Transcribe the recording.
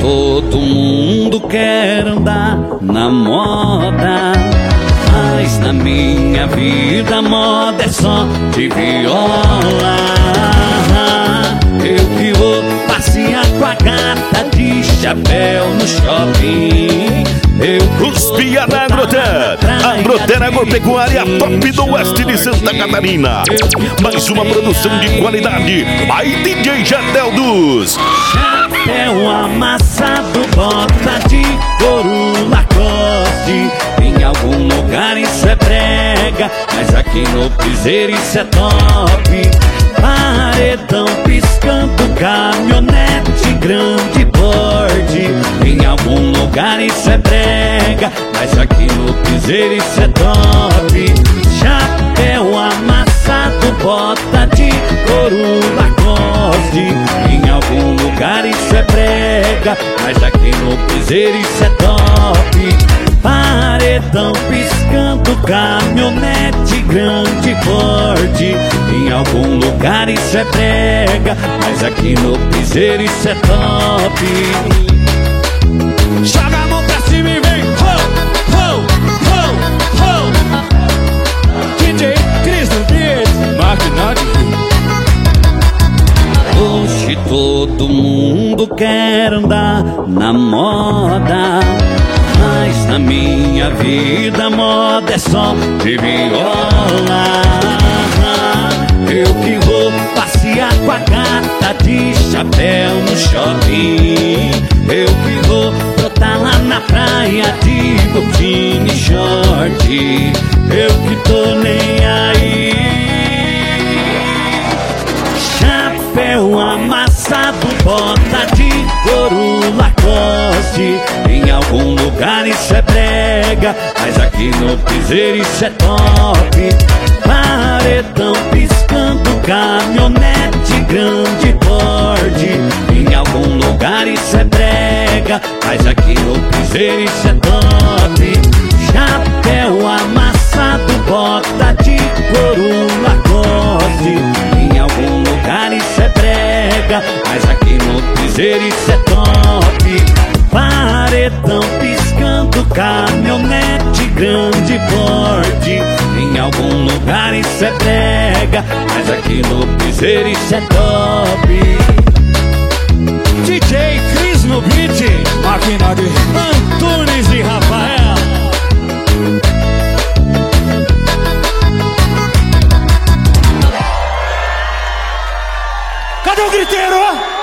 todo mundo quer andar na moda, mas na minha vida a moda é só de viola. Eu que vou passear com a gata de chapéu no shopping. Os Pia da Agroter, Agroter Agropecuária top do oeste de Santa Catarina. Mais uma produção de qualidade. Aí DJ Jardeldos. Chapéu amassado, bota de couro Lacoste. Em algum lugar isso é brega, mas aqui no piseiro isso é top. Paredão piscando, caminhonete grande porte. Em algum lugar isso é brega, mas aqui no piseiro isso é top. Chapéu amassado, bota de couro Lacoste. Em algum lugar isso é brega, mas aqui no piseiro isso é top. Paredão piscando, caminhonete grande porte. Em algum lugar isso é brega, mas aqui no piseiro isso é top. Joga a mão pra cima e vem! Ho, ho, ho, ho. DJ Cris no beat, Maquinado. Hoje todo mundo quer andar na moda, mas na minha vida a moda é só de viola. Eu que vou passear com a gata de chapéu no shopping. Eu que vou brotar lá na praia de biquíni e short. Eu que tô nem aí. Chapéu amassado, bota de couro Lacoste. Em algum lugar isso é brega, mas aqui no piseiro isso é top. Paredão piscando, caminhonete grande porte. Em algum lugar isso é brega, mas aqui no piseiro isso é top. Chapéu amassado, bota de couro Lacoste. Em algum lugar isso é brega, mas aqui no piseiro isso é top. Paredão piscando, caminhonete grande porte. Em algum lugar isso é brega, mas aqui no piseiro isso é top. DJ Cris no beat, Maquinado, Antunes e Rafael. Cadê o griteiro?